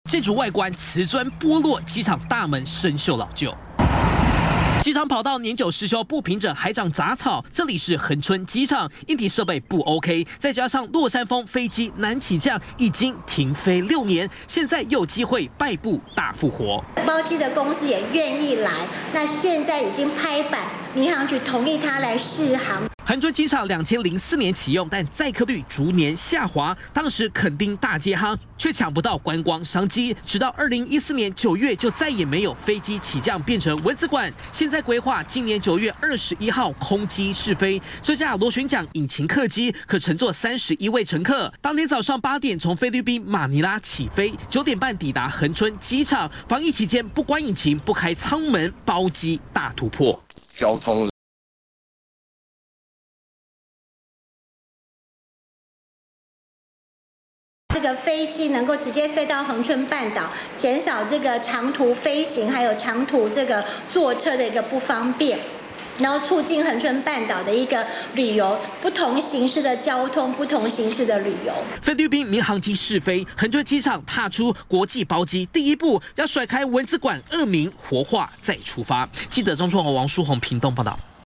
建筑外观瓷砖剥落，机场大门生锈老旧。 机场跑道年久失修，不平整，还长杂草。这里是恒春机场，硬体设备不 OK， 再加上落山风，飞机难起降，已经停飞6年，现在又有机会败部大复活。 包机的公司也愿意来，那现在已经拍板，民航局同意他来试航。 恒春机场2004年启用，但载客率逐年下滑。当时垦丁大街夯，却抢不到观光商机。直到2014年9月，就再也没有飞机起降，变成蚊子馆。现在规划今年9月21号空机试飞，这架螺旋桨引擎客机可乘坐31位乘客。当天早上8点从菲律宾马尼拉起飞，9点半抵达恒春机场。防疫期间不关引擎、不开舱门，包机大突破。 交通。 这个飞机能够直接飞到恒春半岛，减少这个长途飞行还有长途这个坐车的一个不方便，然后促进恒春半岛的一个旅游，不同形式的交通，不同形式的旅游。 菲律宾民航机试飞，恒春机场踏出国际包机第一步，要甩开蚊子馆恶名，活化再出发。记者张春宏、王书宏屏东报道。